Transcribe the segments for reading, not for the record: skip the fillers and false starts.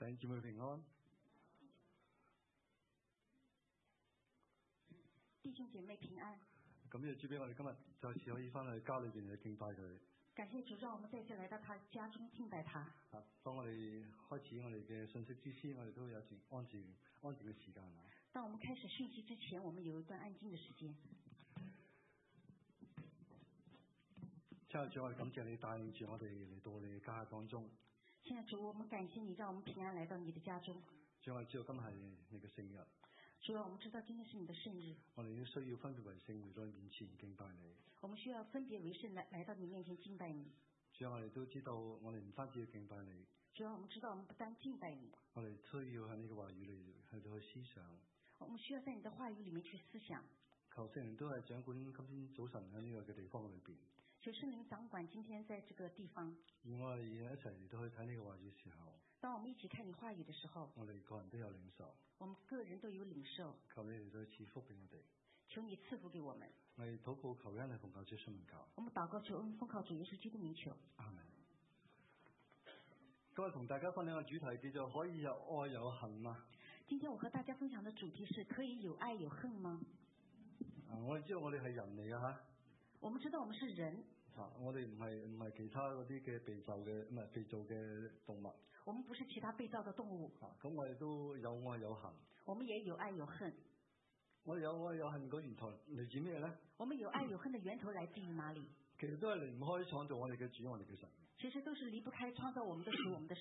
弟兄姊妹平安。 弟兄姐妹平安。 咁呢個主俾我哋今日再次可以翻去家裏邊去敬拜佢。 感謝主，讓我們再次來到他家中敬拜他。 當我哋開始我哋嘅信息之前，我哋都有一段安靜嘅時間。 當我們開始訊息之前，我們有一段安靜的時間。 親愛的主，我哋感謝你帶領住我哋嚟到你嘅家當中。 親愛的主，我們感謝你，讓我們平安來到你的家中。 主，我哋知道今日係你嘅聖日。 主啊，我們知道今天是你的聖日。我哋都需要分別為聖，嚟到你面前敬拜你。 我們需要分別為聖，來到你面前敬拜你。 主啊，我哋都知道，我哋唔單止要敬拜你。 主啊，我們知道，我們不單敬拜你。 我哋需要喺呢個話語裏去到去思想。 我們需要在你的話語裏面去思想。 求聖靈都係掌管今天早晨喺呢個嘅地方裏邊。 求聖靈掌管今天在這個地方。 而我哋一齊嚟到去睇呢個話語嘅時候， 當我們一起看你話語的時候， 我哋個人都有領受。 我們個人都有領受。 求你嚟到賜福俾我哋。 求你賜福給我們。 我哋禱告求恩係奉靠主耶穌名求。 我們禱告求恩奉靠主耶穌基督名求。 阿門。今日同大家分享嘅主題叫做可以有愛有恨嗎？ 今天我和大家分享的主題是可以有愛有恨嗎？ 我哋知道我哋係人嚟㗎吓。 我們知道我們是人。 我哋唔係其他嗰啲嘅被造嘅動物。 我們不是其他被造的動物。 咁我哋都有愛有恨。 我們也有愛有恨。 我哋有愛有恨個源頭嚟自咩咧？ 我們有愛有恨的源頭來自於哪裡？ 其實都係離唔開創造我哋嘅主，我哋嘅神。 其實都是離不開創造我們的主，我們的神。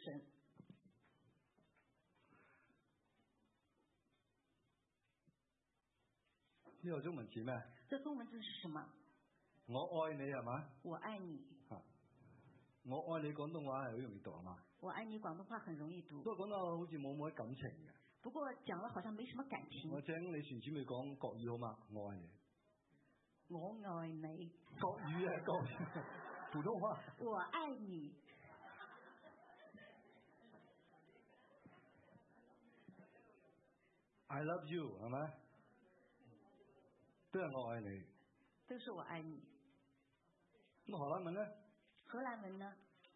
呢個中文字咩？ 這中文字是什麼？ 我愛你係嘛？ 我愛你。 我愛你廣東話係好容易讀係嘛？ 我愛你廣東話很容易讀。 不過講到好似冇乜感情嘅。 不過講了好像沒什麼感情。 我請你船主咪講國語好嘛？我愛你。 我愛你。 國語啊，國語。普通話。 我愛你。 I love you 係咪？都係我愛你。 都是我愛你。 咁荷蘭文呢？ 荷蘭文呢？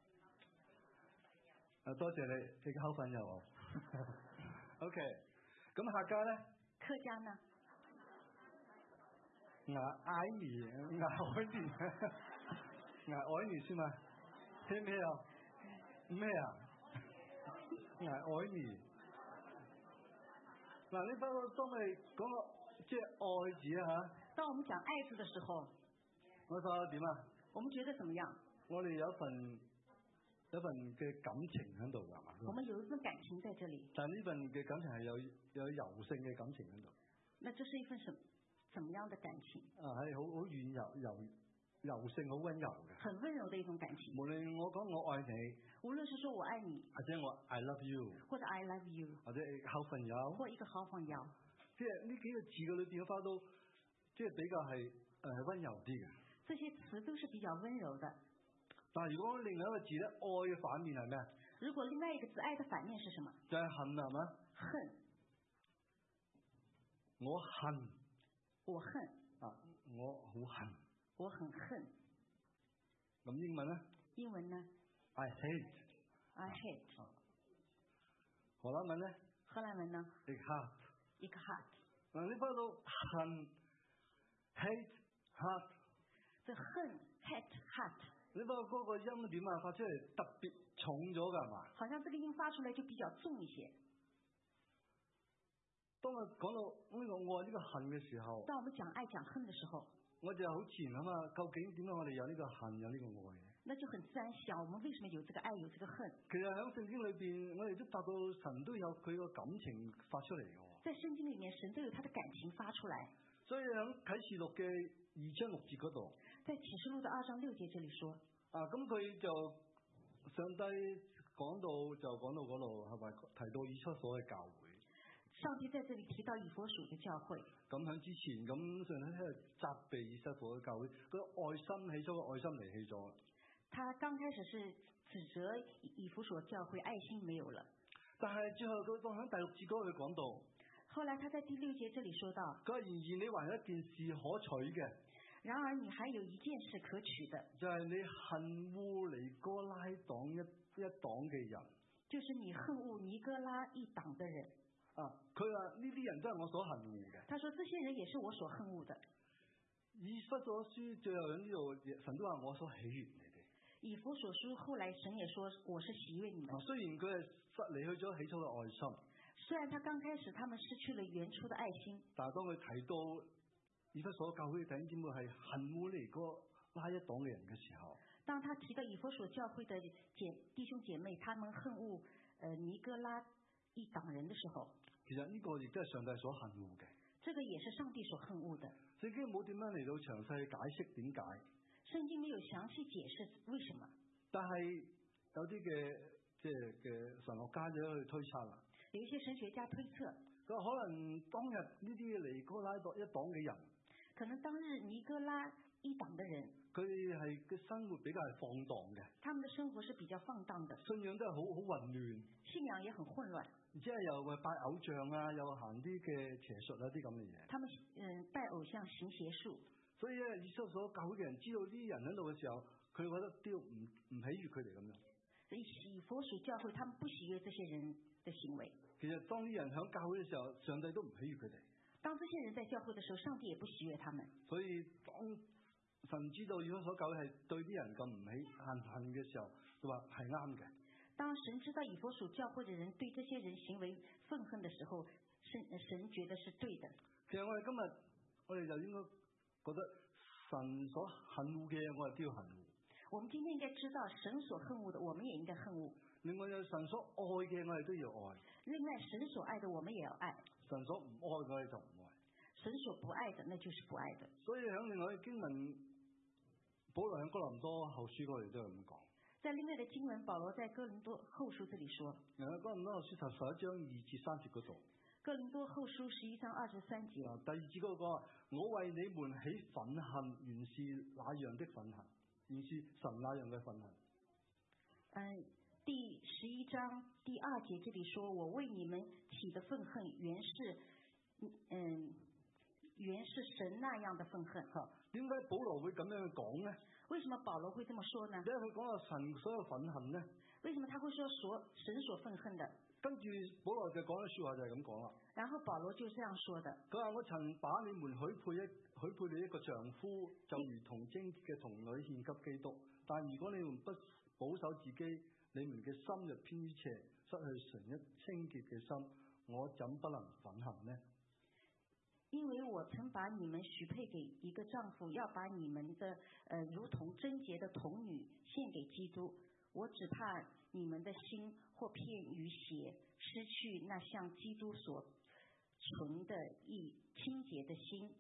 多謝你，你嘅口粉有我。OK， 咁客家呢？ 客家呢？ 我愛你，我愛你，我愛你是嗎？聽咩啊？咩啊？我愛你。嗱，你包括當你講個即係愛字啊吓。 當我們講愛字的時候， 我覺得點啊？ 我們覺得怎麼樣？ 我哋有一份嘅感情喺度㗎嘛。 我們有一份感情在這裡。 但係呢份嘅感情係有柔性嘅感情喺度。 那這是一份怎麼樣的感情？ 係好軟柔性，好溫柔嘅。 很溫柔的一種感情。 無論我講我愛你， 無論是說我愛你， 或者我 I love you， 或者 I love you， 或者好朋友， 或一個好朋友， 即係呢幾個字嘅裏邊花都即係比較係溫柔啲嘅。 這些詞都是比較溫柔的。 但係如果另外一個字咧，愛嘅反面係咩？ 如果另外一個字愛的反面是什麼？ 就係恨係嘛？ 恨。 我恨。 我恨。 我好恨。 我很恨。 咁英文呢？ 英文呢 ？I hate。 I hate。 荷蘭文呢？ 荷蘭文呢 ？Ik haat。 Ik haat。 嗱，你翻到恨、hate、haat。 這恨、hate、haat。 你發覺嗰個音點啊，發出嚟特別重咗㗎嘛？ 好像這個音發出來就比較重一些。 當我講到呢個愛呢個恨嘅時候， 當我們講愛講恨嘅時候， 我就好自然諗啊，究竟點解我哋有呢個恨有呢個愛呢？ 那就很自然想，我們為什麼有這個愛有這個恨？ 其實喺聖經裏邊，我哋都發覺神都有佢個感情發出嚟嘅。 在聖經裏面，神都有他的感情發出來。 所以喺啟示錄嘅2章6節嗰度，在啟示錄的2章6節這裏說， 咁佢就上帝講到嗰度係咪提到以弗所嘅教會？ 上帝在這裏提到以弗所的教會。 咁喺之前咁上帝喺度責備以弗所嘅教會，嗰個愛心起咗，個愛心離棄咗。 他剛開始是指責以弗所教會愛心沒有了， 但係最後佢講喺第6節嗰度講到。 後來他在第6節這裏說到， 佢話然而你還有一件事可取嘅， 然而你還有一件事可取的， 就係你恨惡尼哥拉黨一黨嘅人， 就是你恨惡尼哥拉一黨的人。 佢話呢啲人都係我所恨惡嘅。 他說這些人也是我所恨惡的。 以弗所書最後喺呢度，神都話我所喜悅你哋。 以弗所書後來神也說我是喜悅你們。 雖然佢係離去咗起初嘅愛心， 雖然他剛開始他們失去了原初的愛心， 但係當佢提到以弗所教會嘅弟兄姊妹係恨惡尼哥拉一黨嘅人嘅時候， 當他提到以弗所教會的弟兄姐妹，他們恨惡尼哥拉一黨人的時候， 其實呢個亦都係上帝所恨惡嘅。 這個也是上帝所恨惡的。 聖經冇點樣嚟到詳細解釋點解。 聖經沒有詳細解釋為什麼。 但係有啲嘅神學家就去推測啦。 有一些神學家推測， 佢話可能當日呢啲尼哥拉一黨嘅人， 可能當日尼哥拉一黨嘅人， 佢係嘅生活比較係放蕩嘅。 他們的生活是比較放蕩的， 信仰都係好混亂， 信仰也很混亂。 即係又拜偶像啊，又行啲嘅邪術啊啲咁嘅嘢。 他們拜偶像行邪術。 所以咧，以弗所教會嘅人知道呢啲人喺度嘅時候，佢覺得都唔喜悅佢哋咁樣。 以弗所教會，他們不喜悅這些人的行為。 其實當啲人喺教會嘅時候，上帝都唔喜悅佢哋。 當這些人在教會嘅時候，上帝也不喜悅他們。 所以當神知道以弗所教會係對啲人咁唔恨嘅時候，佢話係啱嘅。 當神知道以弗所教會嘅人對這些人行為憤恨嘅時候，神覺得是對的。 其實我哋今日我哋就應該覺得神所恨惡嘅嘢，我哋都要恨惡。 我們今天應該知道神所恨惡的，我們也應該恨惡。 另外有神所愛嘅，我哋都要愛。 另外神所愛的，我們也要愛。 神所唔愛嘅，我哋就唔愛。 神所不愛的，那就是不愛的。 所以喺另外嘅經文，保羅喺哥林多後書嗰度都係咁講。 在另外的經文，保羅在哥林多後書這裡說， 哥林多後書11章2至3節嗰度。 哥林多後書11章2至3節。 第2節嗰個講，我為你們起憤恨，原是那樣的憤恨，原是神那樣嘅憤恨。 第11章第2節這裡說，我為你們起的憤恨，原是神那樣的憤恨。 點解保羅會咁樣去講呢？ 為什麼保羅會這麼說呢？ 因為佢講到神所有憤恨呢？ 為什麼他會說神所憤恨的？ 跟住保羅就講嘅說話就係咁講啦。 然後保羅就這樣說的。 佢話我曾把你們許配你一個丈夫，就如同貞潔嘅童女獻給基督。但如果你們不保守自己，你們嘅心若偏於邪，失去純一清潔嘅心，我怎不能憤恨呢？ 因為我曾把你們許配給一個丈夫，要把你們的如同貞潔的童女獻給基督。我只怕你們的心或偏於邪，失去那像基督所存的一清潔的心。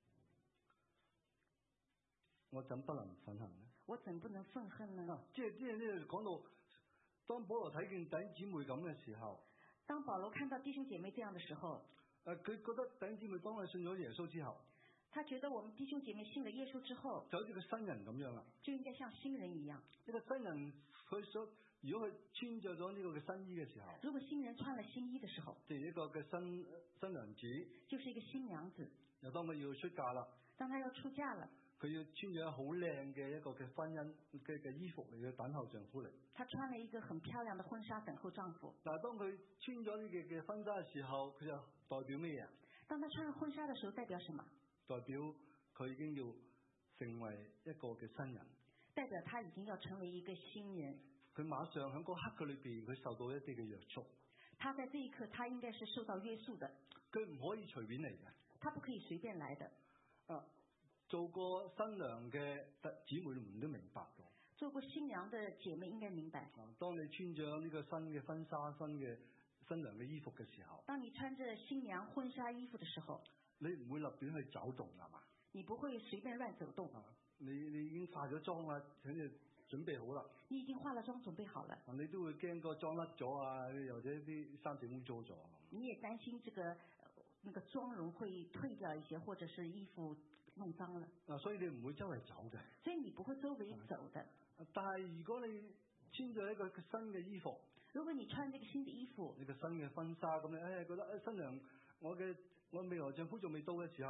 我怎不能憤恨呢？ 我怎不能憤恨呢？ 即係呢講到，當保羅睇見弟兄姊妹咁嘅時候， 當保羅看到弟兄姐妹這樣的時候， 佢覺得弟兄姊妹當佢信咗耶穌之後， 他覺得我們弟兄姐妹信了耶穌之後， 就好似個新人咁樣啦， 就應該像新人一樣。 呢個新人如果佢穿着咗呢個嘅新衣嘅時候， 如果新人穿了新衣嘅時候， 即係一個嘅新娘子， 就是一個新娘子。 又當佢要出嫁啦， 當他要出嫁了， 佢要穿咗好靚嘅一個嘅婚姻嘅衣服嚟去等候丈夫嚟。 他穿了一個很漂亮的婚紗等候丈夫。 但係當佢穿咗呢嘅婚紗嘅時候，佢就代表咩嘢？ 當他穿了婚紗嘅時候，代表什麼？ 代表佢已經要成為一個嘅新人。 代表他已經要成為一個新人。 佢馬上喺嗰刻嘅裏邊，佢受到一啲嘅約束。 他在這一刻，他應該是受到約束的。 佢唔可以隨便嚟嘅。 他不可以隨便來的。 做過新娘嘅姊妹們都明白嘅。 做過新娘的姐妹應該明白。 當你穿咗呢個新嘅婚紗、新娘嘅衣服嘅時候， 當你穿着新娘婚紗衣服嘅時候， 你唔會立亂去走動係嘛？ 你不會隨便亂走動。 你已經化咗妝啦，請你準備好啦。你已經化了妝，準備好了。 你都會驚個妝甩咗啊，或者啲衫整污糟咗。 你也擔心那個妝容會褪掉一些，或者是衣服弄髒了。 所以你唔會周圍走嘅。 所以你不會周圍走的。 但係如果你穿咗一個新嘅衣服， 如果你穿這個新的衣服， 呢個新嘅婚紗咁，你覺得新娘我未來丈夫仲未到嘅時候，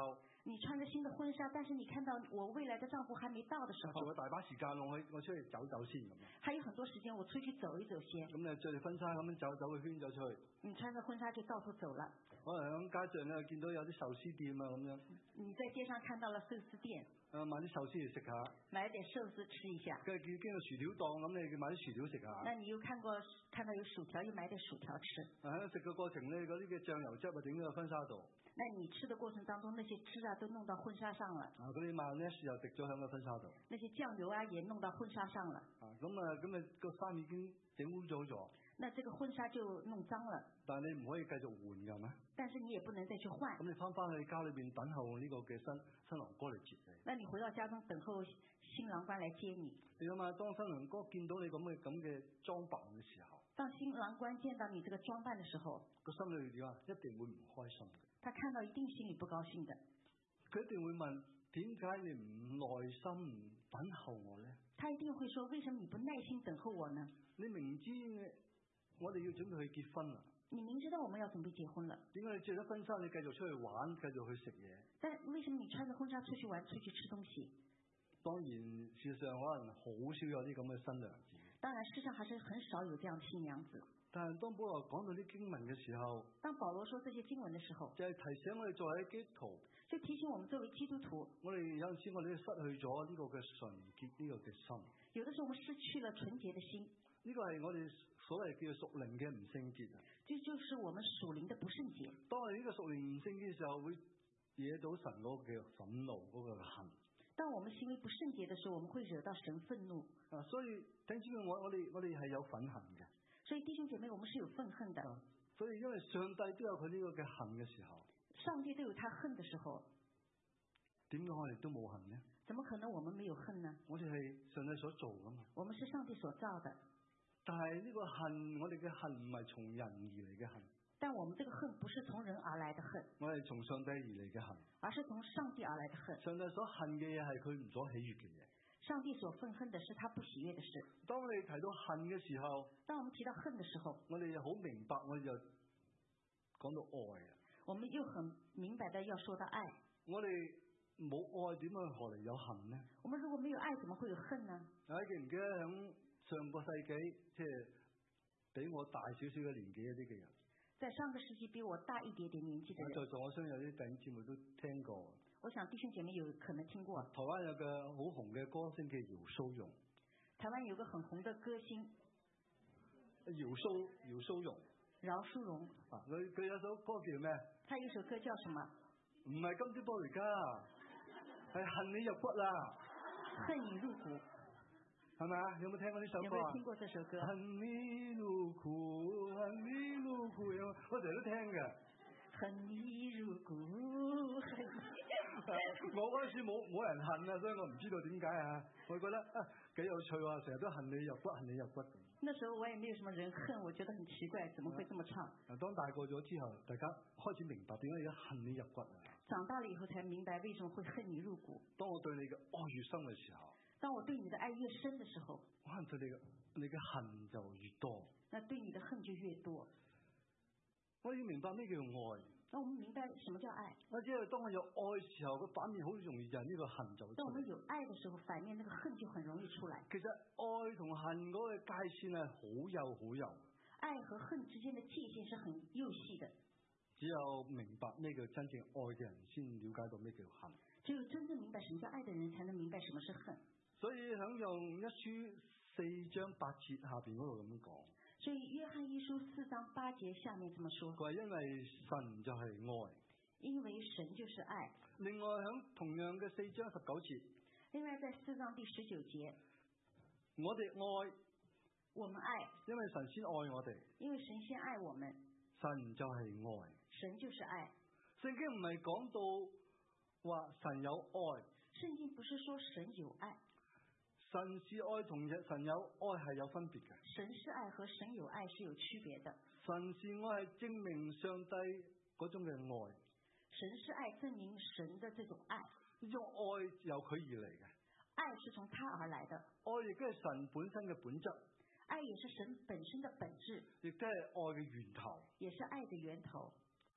你穿着新的婚纱，但是你看到我未来的丈夫还没到的時候， 仲有大把時間我出去走走先咁樣。 還有很多時間我出去走一走先。 咁你着住婚紗咁樣走個圈走出去。 你穿着婚紗就到處走了。 可能喺街上咧見到有啲壽司店啊咁樣。 你在街上看到了壽司店。 買啲壽司嚟食下。 買點壽司吃一下。 跟住經過薯條檔咁，你買啲薯條食下。 那你又看到有薯條，又買點薯條吃。 喺食嘅過程咧，嗰啲嘅醬油汁啊整到個婚紗度。 那你吃的過程當中，那些汁啊都弄到婚紗上了。 嗰啲mayonnaise又滴咗喺個婚紗度。 那些醬油啊也弄到婚紗上了。 咁個衫已經整污糟咗。 那這個婚紗就弄髒了。 但係你唔可以繼續換㗎嘛？ 但是你也不能再去換。 咁你翻去家裏邊等候呢個嘅新郎哥嚟接你。 那你回到家中等候新郎官來接你。 你諗下，當新郎哥見到你咁嘅裝扮嘅時候， 當新郎官見到你這個裝扮嘅時候， 個心裏點啊？一定會唔開心嘅。 他看到一定心裏不高興的。 佢一定會問：點解你唔耐心唔等候我呢？ 他一定會說：為什麼你不耐心等候我呢？ 你明知我哋要準備去結婚啦。 你明知道我們要準備結婚了。 點解你着咗婚紗你繼續出去玩，繼續去食嘢？ 但為什麼你穿着婚紗出去玩，出去吃東西？ 當然，事實上可能好少有啲咁嘅新娘子。 當然，世上還是很少有這樣新娘子。 但係當保羅講到啲經文嘅時候， 當保羅說這些經文嘅時候， 就係提醒我哋作為基督徒， 就提醒我們作為基督徒， 我哋有陣時我哋失去咗呢個嘅純潔呢個嘅心。 有的時候我們失去了純潔的心。 呢個係我哋所謂叫屬靈嘅唔聖潔啊！ 這就是我們屬靈的不聖潔。 當我哋呢個屬靈唔聖潔嘅時候，會惹到神嗰個嘅憤怒嗰個恨。 當我們行為不聖潔的時候，我們會惹到神憤怒。 所以弟兄姊妹，我哋係有憤恨嘅。 所以弟兄姐妹，我們是有憤恨的。 所以因為上帝都有佢呢個嘅恨嘅時候， 上帝都有他恨的時候， 點解我哋都冇恨呢？ 怎麼可能我們沒有恨呢？ 我哋係上帝所做噶嘛。 我們是上帝所造的。 但係呢個恨，我哋嘅恨唔係從人而嚟嘅恨。 但我們這個恨不是從人而來的恨， 我係從上帝而嚟嘅恨， 而是從上帝而來的恨。 上帝所恨嘅嘢係佢唔所喜悅嘅嘢。 上帝所憤恨的是他不喜悅的事。 當你提到恨嘅時候， 當我們提到恨的時候， 我哋又好明白，我哋就講到愛啊。 我們又很明白的要說到愛。 我哋冇愛點樣何嚟有恨呢？ 我們如果沒有愛，怎麼會有恨呢？ 大家記唔記得喺上個世紀，即係比我大少少嘅年紀一啲嘅人？ 在上個世紀比我大一點點年紀的人， 在座我相信有啲弟兄姊妹都聽過。 我想弟兄姐妹有可能聽過。 台灣有個好紅嘅歌星叫姚蘇蓉。 台灣有個很紅的歌星姚蘇蓉。 饒淑蓉。 佢有首歌叫咩？ 他有首歌叫什麼？ 唔係金枝玻璃家，係恨你入骨啦。 恨你入骨。 係咪啊？有冇聽過呢首歌？ 有沒有聽過這首歌？ 恨你入骨，恨你入骨，我成日都聽嘅。 恨你入骨，恨你。 我嗰陣時冇人恨啊，所以我唔知道點解啊。我覺得幾有趣啊，成日都恨你入骨，恨你入骨。 那時候我也沒有什麼人恨，我覺得很奇怪，怎麼會這麼唱？ 當大個咗之後，大家開始明白點解要恨你入骨啊。 長大了以後才明白為什麼會恨你入骨。 當我對你嘅愛越深嘅時候， 當我對你的愛越深的時候， 可能對你嘅恨就越多。 那對你的恨就越多。 我要明白咩叫愛。 那我們明白什麼叫愛？ 我知道當我有愛嘅時候，個反面好容易就係呢個恨就出嚟。 當我們有愛的時候，反面那個恨就很容易出來。 其實愛同恨嗰個界線係好幼。 愛和恨之間的界線是很幼細的。 只有明白咩叫真正愛嘅人，先了解到咩叫恨。 只有真正明白什麼叫愛的人，才能明白什麼是恨。 所以響用一書4章8節下邊嗰度咁樣講。 所以約翰一書4章8節下面這麼說。 佢話因為神就係愛。 因為神就是愛。 另外響同樣嘅4章19節。 另外在4章第19節。 我哋愛。 我們愛。 因為神先愛我哋。 因為神先愛我們。 神就係愛。 神就是愛。 聖經唔係講到話神有愛。 聖經不是說神有愛。 神是愛同神有愛係有分別嘅。 神是愛和神有愛是有區別的。 神是愛係證明上帝嗰種嘅愛。 神是愛證明神的這種愛。 呢種愛由佢而嚟嘅。 愛是從他而來的。 愛亦都係神本身嘅本質。 愛也是神本身的本質。 亦都係愛嘅源頭。 也是愛的源頭。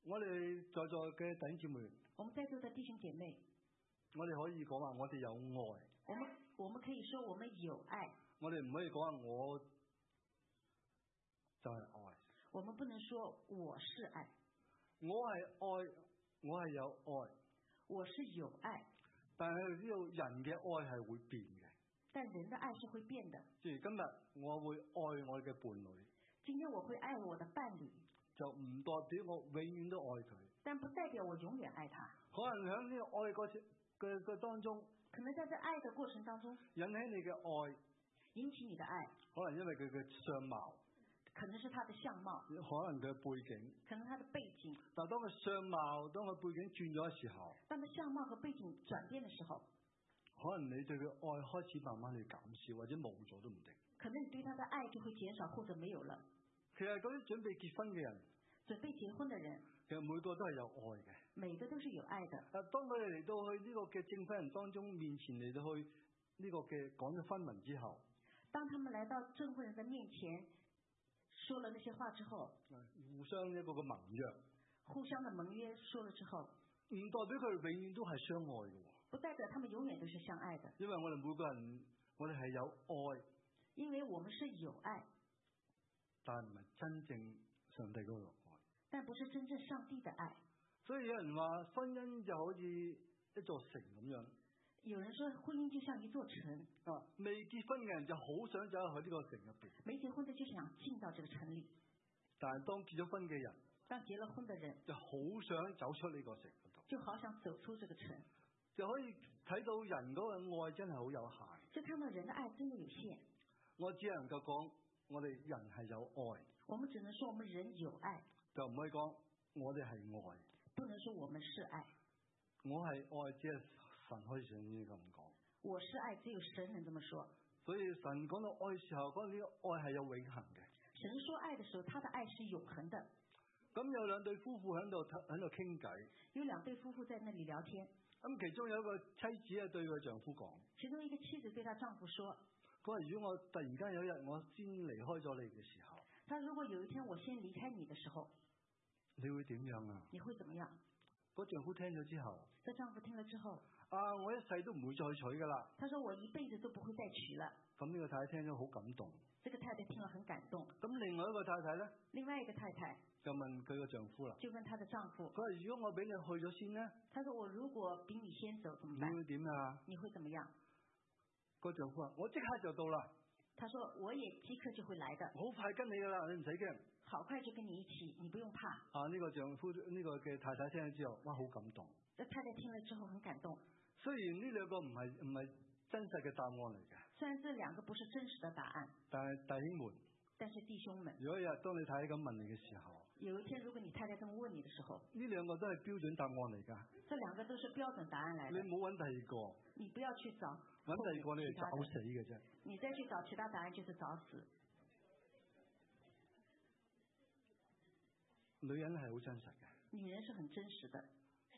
我哋在座嘅弟兄姊妹， 我們在座的弟兄姐妹， 我哋可以講話我哋有愛， 我們可以說我們有愛， 我哋唔可以講話我就係愛。 我們不能說我是愛， 我係愛，我係有愛， 我是有愛， 但係呢個人嘅愛係會變嘅。 但人的愛是會變的。 即係今日我會愛我嘅伴侶， 今天我會愛我的伴侶， 就唔代表我永遠都愛佢。 但不代表我永遠愛他。 可能喺呢個愛嘅當中， 可能在這愛的過程當中， 引起你嘅愛， 引起你的愛， 可能因為佢嘅相貌， 可能是他的相貌， 可能佢嘅背景， 可能他的背景。 但係當佢相貌、當佢背景轉咗嘅時候， 當他相貌和背景轉變的時候， 可能你對佢愛開始慢慢去減少，或者冇咗都唔定。 可能你對他的愛就會減少或者沒有了。 其實嗰啲準備結婚嘅人， 準備結婚的人， 其實每個都係有愛嘅。 每個都是有愛的。 當佢哋嚟到去呢個嘅證婚人當中面前嚟到去呢個嘅講咗婚文之後， 當他們來到證婚人的面前，說了那些話之後， 互相一個嘅盟約， 互相的盟約說了之後， 唔代表佢哋永遠都係相愛嘅。 不代表他們永遠都是相愛的。 因為我哋每個人，我哋係有愛， 因為我們是有愛， 但係唔係真正上帝嗰個愛， 但不是真正上帝的愛。 所以有人話婚姻就好似一座城咁樣。 有人說婚姻就像一座城。 未結婚嘅人就好想走入去呢個城入邊。 沒結婚的就想進到這個城裏。 但係當結咗婚嘅人， 當結了婚的人就好想走出呢個城嗰度。 就好想走出這個城。 就可以睇到人嗰個愛真係好有限。 就看到人的愛真的有限。 我只能夠講，我哋人係有愛。 我們只能說我們人有愛。 就唔可以講我哋係愛。 不能說我們是愛。 我係愛，只係神可以上呢咁講。 我是愛，只有神能這麼說。 所以神講到愛嘅時候，講呢個愛係有永恆嘅。 神說愛的時候，他的愛是永恆的。 咁有兩對夫婦喺度傾偈。 有兩對夫婦在那裡聊天。 咁其中有一個妻子係對佢丈夫講。 其中一個妻子對她丈夫說： 佢話如果我突然間有一日我先離開咗你嘅時候， 他如果有一天我先離開你的時候， 你會點樣啊？ 你會怎麼樣？ 嗰丈夫聽咗之後， 這丈夫聽了之後， 我一世都唔會再娶噶啦。 他說我一輩子都不會再娶了。 咁呢個太太聽咗好感動。 這個太太聽了很感動。 咁另外一個太太咧？ 另外一個太太就問佢個丈夫啦。 就問她的丈夫。 佢話如果我俾你去咗先呢？ 他說我如果比你先走怎麼辦？ 你會點啊？ 你會怎麼樣？ 個丈夫話我即刻就到啦。 他說我也即刻就會來的。 好快跟你噶啦，你唔使驚。 好快就跟你一起，你不用怕。 呢個丈夫呢個嘅太太聽咗之後，哇，好感動。 這太太聽了之後很感動。 雖然呢兩個唔係真實嘅答案嚟嘅。 雖然這兩個不是真實的答案。 但係弟兄們。 但是弟兄們。 如果有日當你太太咁問你嘅時候。 有一天如果你太太這麼問你的時候。 呢兩個都係標準答案嚟㗎。 這兩個都是標準答案嚟的。 你唔好揾第二個。 你不要去找。 揾第二個你係找死嘅啫。 你再去找其他答案就是找死。 女人係好真實嘅。 女人是很真實的。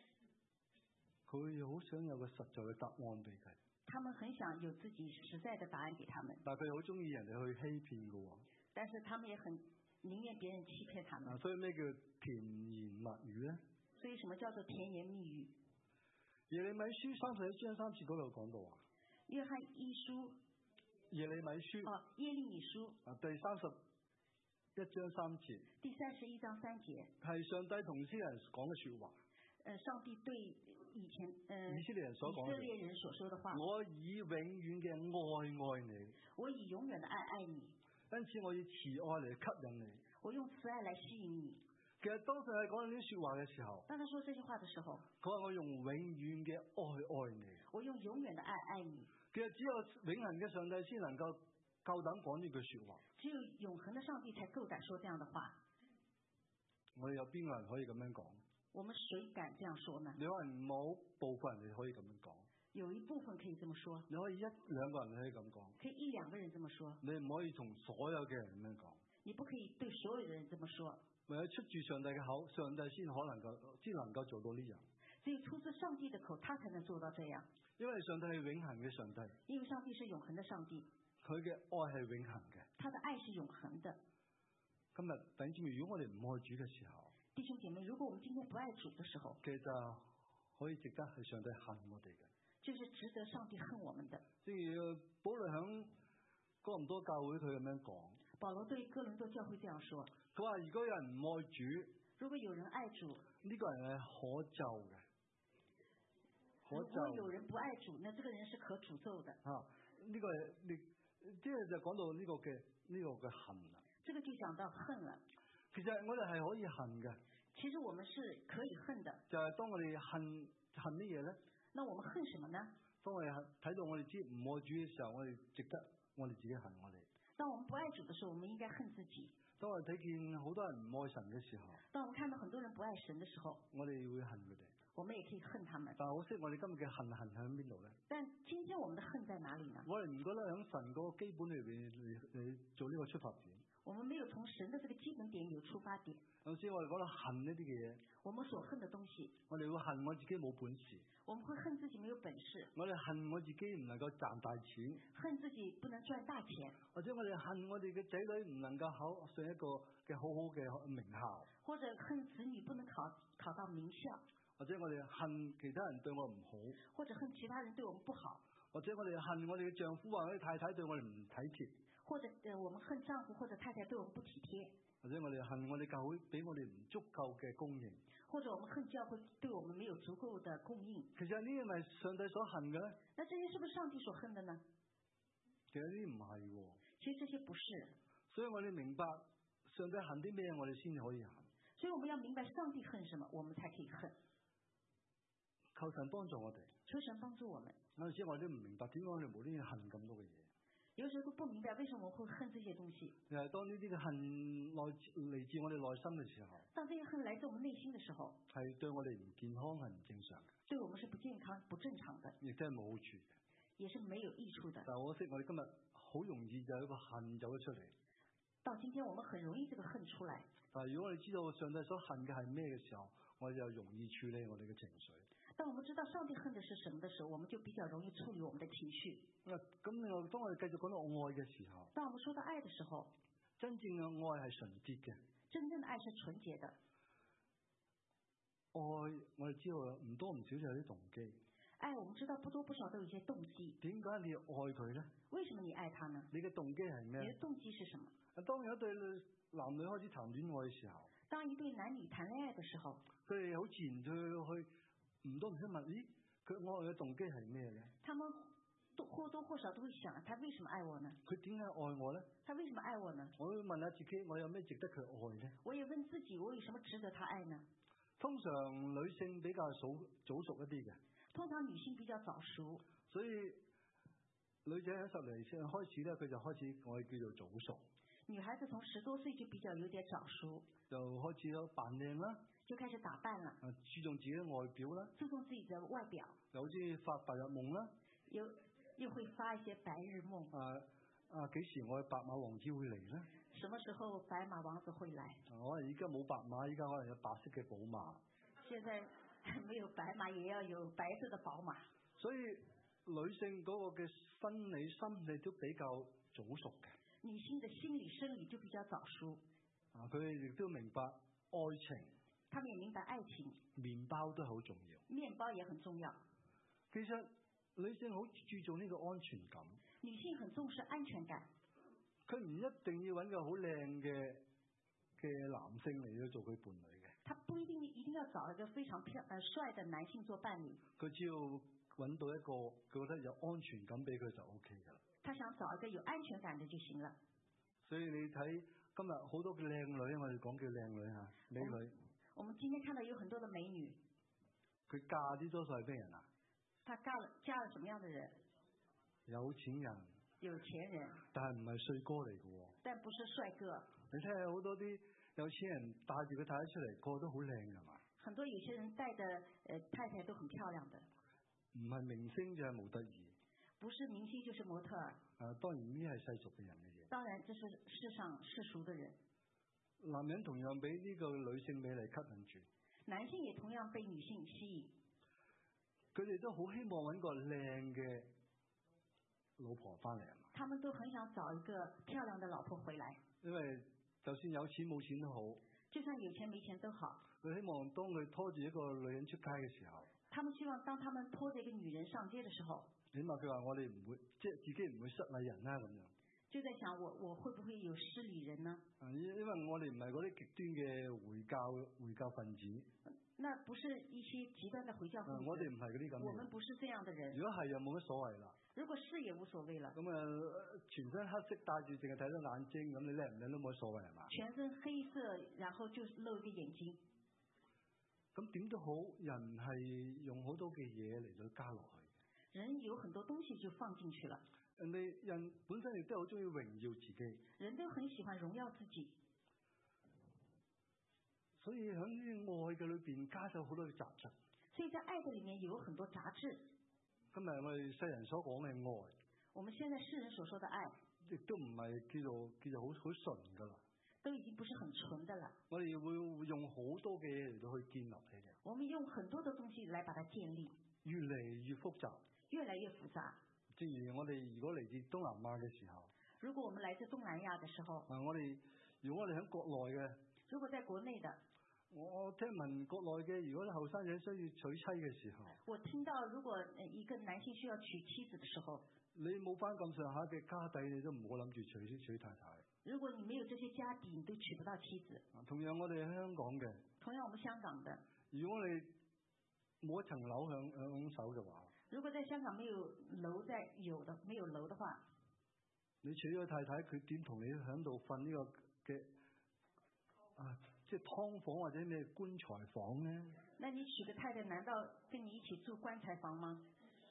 佢好想有個實在嘅答案俾佢。 他們很想有自己實在的答案給他們。 但係佢好中意人哋去欺騙㗎喎。 但是他們也很寧願別人欺騙他們。 所以咩叫甜言蜜語咧？ 所以什麼叫做甜言蜜語？ 耶利米書31章3節嗰度講到啊。 約翰一書。 耶利米書。 耶利米書。 第31章3節。 第31章3節。 係上帝同以色列人講嘅說話。 上帝對以前以色列人所講嘅。 以色列人所說的話。 我以永遠嘅愛你。 我以永遠的愛愛你。 因此我以慈愛嚟吸引你。 我用慈愛來吸引你。 其實當佢係講呢啲說話嘅時候， 當他說這些話的時候， 佢話我用永遠嘅愛你。 我用永遠的愛愛你。 其實只有永恆嘅上帝先能夠夠膽講呢句說話。 只有永恆的上帝才夠膽說這樣的話。 我哋有邊個人可以咁樣講？ 我們誰敢這樣說呢？ 你可能某部分人你可以咁樣講。 有一部分可以這麼說。 你可以一兩個人可以咁講。 可以一兩個人這麼說。 你唔可以從所有嘅人咁樣講。 你不可以對所有的人這麼說。 唯有出住上帝嘅口，上帝先能夠做到呢樣。 只有出自上帝的口，他才能做到這樣。 因為上帝係永恆嘅上帝。 因為上帝是永恆的上帝。 佢嘅愛係永恆嘅。 他的愛是永恆的。 今日弟兄姊妹，如果我哋唔愛主嘅時候， 弟兄姐妹，如果我們今天不愛主的時候， 其實可以值得係上帝恨我哋嘅。 就是值得上帝恨我們的。 正如保羅響哥林多教會佢咁樣講， 保羅對哥林多教會這樣說， 佢話如果有人唔愛主， 如果有人愛主， 呢個人係可咒嘅。 如果有人不愛主，那這個人是可詛咒的。 呢個你即係就講到呢個嘅恨啦。 這個就講到恨了。 其實我哋係可以恨嘅。 其實我們是可以恨的。 就係當我哋恨乜嘢咧？ 那我們恨什麼呢？ 當我哋睇到我哋知唔愛主嘅時候，我哋值得我哋自己恨我哋。 當我們不愛主的時候，我們應該恨自己。 當我哋睇見好多人唔愛神嘅時候， 當我們看到很多人不愛神的時候， 我哋會恨佢哋。 我們也可以恨他們。 但係可惜我哋今日嘅恨喺邊度咧？ 但今天我們的恨在哪裏呢？ 我哋唔覺得喺神嗰個基本裏邊嚟做呢個出發點。 我們沒有從神的這個基本點有出發點。 頭先我哋講到恨呢啲嘅嘢， 我們所恨的東西， 我哋會恨我自己冇本事。 我們會恨自己沒有本事。 我哋恨我自己唔能夠賺大錢。 恨自己不能賺大錢。 或者我哋恨我哋嘅仔女唔能夠考上一個嘅好好嘅名校。 或者恨子女不能考到名校。 或者我哋恨其他人對我唔好。 或者恨其他人對我們不好。 或者我哋恨我哋嘅丈夫或者太太對我哋唔體貼。 或者我們恨丈夫或者太太對我們不體貼。 或者我哋恨我哋教會俾我哋唔足夠嘅供應。 或者我們恨教會對我們沒有足夠的供應。 其實呢啲係咪上帝所恨嘅咧？ 那這些是不是上帝所恨的呢？ 其實呢啲唔係喎。 其實這些不是。 所以我哋明白上帝恨啲咩，我哋先可以恨。 所以我們要明白上帝恨什麼，我們才可以恨。 求神幫助我哋。 求神幫助我們。 有陣時我哋都唔明白點解我哋無端端恨咁多嘅嘢。 有時候都不明白為什麼我會恨這些東西。 當呢啲嘅恨嚟自我哋內心嘅時候， 當這些恨來自我們內心嘅時候， 係對我哋唔健康，係唔正常嘅。 對我們是不健康、不正常的， 亦都係冇好處嘅， 也是沒有益處的。 但係可惜我哋今日好容易就有一個恨走咗出嚟。 到今天我們很容易這個恨出來。 但係如果我哋知道上帝所恨嘅係咩嘅時候，我哋就容易處理我哋嘅情緒。 當我們知道上帝恨的是什麼的時候，我們就比較容易處理我們的情緒。 咁當我哋繼續講到愛嘅時候， 當我們說到愛的時候， 真正嘅愛係純潔嘅。 真正的愛是純潔的。 愛我哋知道唔多唔少就有啲動機。 愛我們知道不多不少都有一些動機。 點解你要愛佢咧？ 為什麼你愛他呢？ 你嘅動機係咩？ 你的動機是什麼？ 當有一對男女開始談戀愛嘅時候， 當一對男女談戀愛嘅時候， 佢哋好自然去唔多唔少問：咦，佢愛嘅動機係咩咧？ 他們或多或少都會想：他為什麼愛我呢？ 佢點解愛我咧？ 他為什麼愛我呢？ 我會問下自己，我有咩值得佢愛咧？ 我也問自己，我有什麼值得他愛呢？ 通常女性比較早熟一啲嘅。 通常女性比較早熟， 所以女仔喺10嚟歲開始咧，佢就開始我哋叫做早熟。 女孩子從10多歲就比較有點早熟， 就開始咗扮靚啦， 就開始打扮啦， 注重自己嘅外表啦， 注重自己的外表， 又好似發白日夢啦， 又會發一些白日夢。 幾時我嘅白馬王子會嚟咧？ 什麼時候白馬王子會來？ 我而家冇白馬，依家可能有白色嘅寶馬。 現在沒有白馬，也要有白色的寶馬。 所以女性嗰個嘅生理心理都比較早熟嘅。 女性的心理生理就比較早熟。 佢哋亦都明白愛情。 他們也明白愛情。 麵包都好重要。 麵包也很重要。 其實女性好注重呢個安全感。 女性很重視安全感。 佢唔一定要揾個好靚嘅男性嚟去做佢伴侶嘅。 他不一定要找一個非常帥的男性做伴侶。 佢只要揾到一個佢覺得有安全感俾佢就 OK 㗎啦。 他想找一個有安全感的就行了。 所以你睇今日好多嘅靚女，我哋講叫靚女嚇，美女。 我們今天看到有很多的美女。 佢嫁啲多數係咩人啊？ 他嫁了什麼樣的人？ 有錢人。 有錢人。 但係唔係帥哥嚟嘅喎。 但不是帥哥。 你睇下好多啲有錢人帶住個太太出嚟，個個都好靚㗎嘛。 很多有些人帶的太太都很漂亮的。 唔係明星就係模特兒。 不是明星就是模特兒。 當然呢係世俗嘅人嘅嘢。 當然，這是世上世俗的人。 男人同樣俾呢個女性美麗吸引住。 男性也同樣被女性吸引。 佢哋都好希望揾個靚嘅老婆翻嚟啊嘛。 他們都很想找一個漂亮的老婆回來。 因為就算有錢冇錢都好。 就算有錢沒錢都好。 佢希望當佢拖住一個女人出街嘅時候， 他們希望當他們拖着一個女人上街的時候， 起碼佢話我哋唔會，即係自己唔會失禮人啦咁樣。 就在想我會不會有失禮人呢？ 因為我哋唔係嗰啲極端嘅回教分子。 那不是一些極端的回教分子。 我哋唔係嗰啲咁。 我們不是這樣的人。 如果係又冇乜所謂啦。 如果是也無所謂啦。 咁全身黑色戴住淨係睇到眼睛，咁你靚唔靚都冇乜所謂係嘛？ 全身黑色，然後就露一個眼睛。 咁點都好，人係用好多嘅嘢嚟到加落去。 人有很多東西就放進去了。 人本身亦都好中意榮耀自己。 人都很喜歡榮耀自己。 所以喺呢個愛嘅裏邊加咗好多嘅雜質。 所以在愛嘅裏面有很多雜質。 今日我哋世人所講嘅愛， 我們現在世人所說的愛， 亦都唔係叫做好純噶啦。 都已經不是很純的了。 我哋會用好多嘅嘢嚟到去建立起嘅。 我們用很多的東西來把它建立。 越嚟越複雜。 越來越複雜。 正如我哋如果嚟自東南亞嘅時候， 如果我們來自東南亞的時候， 如果我哋喺國內嘅， 如果在國內的。 我聽聞國內嘅，如果後生仔需要娶妻嘅時候， 我聽到如果一個男性需要娶妻子的時候， 你冇翻咁上下嘅家底，你都唔好諗住娶太太。如果你沒有這些家底，你都娶不到妻子。 同樣我哋喺香港嘅， 同樣我們香港的， 如果你冇一層樓響手嘅話， 如果在香港沒有樓沒有樓的話， 你娶咗太太，佢點同你響度瞓呢個嘅即係劏房或者咩棺材房呢？ 那你娶個太太，難道跟你一起住棺材房嗎？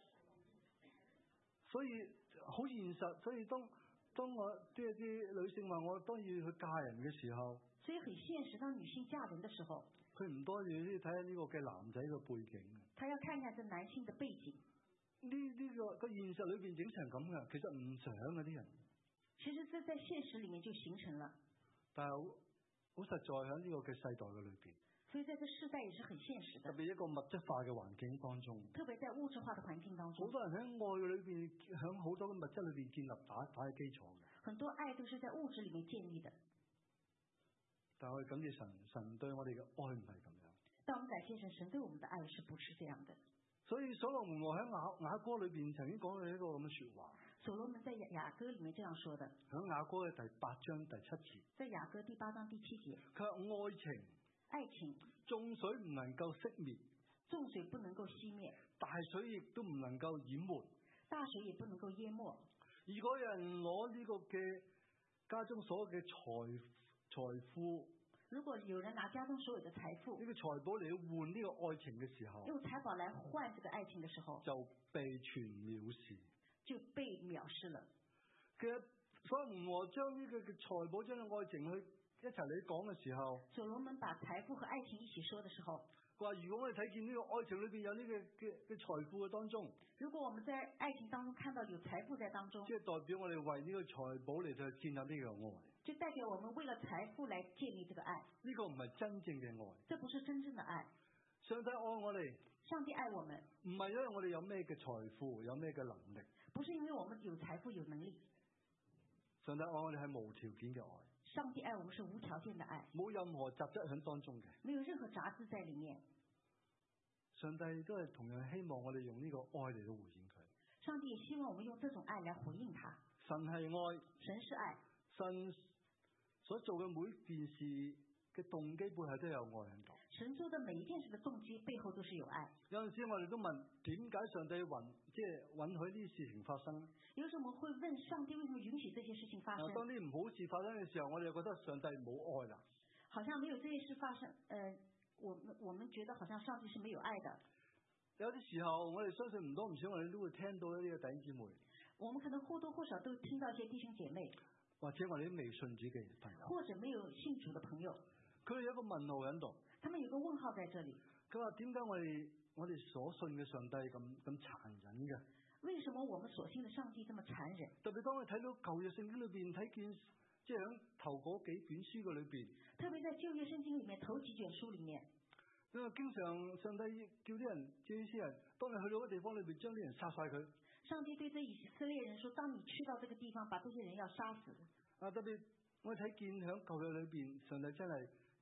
所以好現實，所以當我啲女性話我當要去嫁人嘅時候， 所以很現實。當女性嫁人嘅時候， 佢唔多要睇下呢個嘅男仔嘅背景。 他要看看這男性嘅背景。 呢個現實裏邊整成咁嘅，其實唔想嗰啲人。 其實這在現實裏面就形成了。 但係好實在喺呢個嘅世代嘅裏邊， 所以在這世代也是很現實的。 特別一個物質化嘅環境當中， 特別在物質化的環境當中， 好多人喺愛嘅裏邊，喺好多嘅物質裏邊建立打嘅基礎嘅。 很多愛都是在物質裏面建立的。 但係我哋感謝神，神對我哋嘅愛唔係咁樣。 但我們感謝神，神對我們的愛是不是這樣的？ 所以所羅門王喺雅歌裏邊曾經講過一個咁嘅說話。 所羅門在雅歌裏面這樣說的， 喺雅歌嘅第8章第7節， 在雅歌第8章第7節， 佢話愛情，眾水唔能夠熄滅， 眾水不能夠熄滅， 大水亦都唔能夠淹沒， 大水也不能夠淹沒。 如果有人攞呢個嘅家中所有嘅財富， 如果有人拿家中所有的財富， 呢個財寶嚟換呢個愛情嘅時候， 用財寶來換這個愛情嘅時候， 就被全藐視。 就被藐視了。 其實所羅門王將呢個嘅財寶將愛情去一齊嚟講嘅時候， 所羅門把財富和愛情一起說嘅時候， 佢話如果我哋睇見呢個愛情裏邊有呢個嘅財富嘅當中， 如果我們在愛情當中看到有財富在當中， 即係代表我哋為呢個財寶嚟到建立呢個愛， 就代表我們為了財富來建立這個愛。 呢個唔係真正嘅愛， 這不是真正的愛。 上帝愛我哋， 上帝愛我們， 唔係因為我哋有咩嘅財富，有咩嘅能力。 不是因為我們有財富有能力， 上帝愛我哋係無條件嘅愛。 上帝愛我們是無條件的愛， 冇任何雜質喺當中嘅， 沒有任何雜質在裏面。 上帝都係同樣希望我哋用呢個愛嚟到回應佢。 上帝也希望我們用這種愛來回應他。 神係愛， 神是愛， 神所做嘅每件事嘅動機背後都有愛喺度。 神做的每一件事的動機背後都是有愛。 有陣時我哋都問，點解上帝允許呢啲事情發生？ 有時我們會問上帝為什麼允許這些事情發生？ 當啲唔好事發生嘅時候，我哋就覺得上帝冇愛啦。 好像沒有這些事發生，我們覺得好像上帝是沒有愛的。 有啲時候我哋相信唔多唔少，我哋都會聽到一啲嘅弟兄姊妹。 我們可能或多或少都聽到一些弟兄姐妹， 或者我哋啲未信主嘅朋友， 或者沒有信主的朋友， 佢哋有一個問號喺度。 他們有個問號在這裡。 佢話點解我哋所信嘅上帝咁殘忍嘅？ 為什麼我們所信的上帝這麼殘忍？ 特別當我哋睇到舊約聖經裏邊睇見，即係喺頭嗰幾卷書嘅裏邊。特別在舊約聖經裡面頭幾卷書裡面，因為經常上帝叫啲人，叫啲人，當你去到個地方裏邊，將啲人殺晒佢。 上帝對這以色列人說：當你去到這個地方，把這些人要殺死。 特別我哋睇見喺舊約裏邊，上帝真係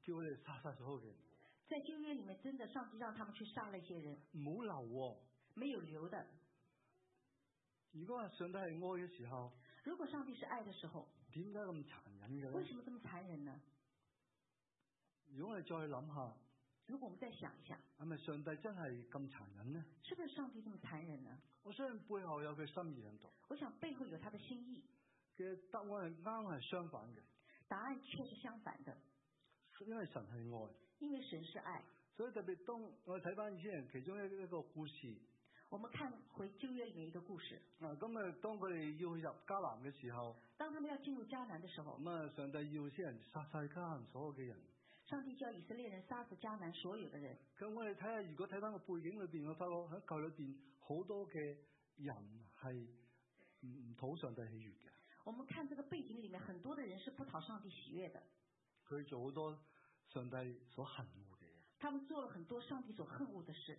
叫我哋殺晒所有嘅人， 在舊約裡面，真的上帝讓他們去殺了一些人， 唔好留喎。 沒有留的。 如果話上帝係愛嘅時候， 如果上帝是愛的時候， 點解咁殘忍嘅咧？ 為什麼這麼殘忍呢？ 如果我哋再諗下， 如果我們再想一下， 係咪上帝真係咁殘忍呢？ 是不是上帝這麼殘忍呢？ 我相信背後有佢心意喺度。 我想背後有他的心意。 嘅答案係啱係相反嘅。 答案卻是相反的。 因為神係愛。 因為神是愛。 所以特別當我哋睇翻以前人其中一個故事。 我們看回舊約裡面一個故事。 咁當佢哋要去入迦南嘅時候， 當他們要進入迦南的時候， 上帝要先人殺晒迦南所有嘅人。 上帝叫以色列人殺死迦南所有的人。 咁我哋睇下，如果睇翻個背景裏邊，我發覺喺舊裏邊好多嘅人係唔討上帝喜悅嘅。 我們看這個背景裡面，很多的人是不討上帝喜悅的。 佢做好多上帝所恨惡嘅嘢。 他們做了很多上帝所恨惡的事。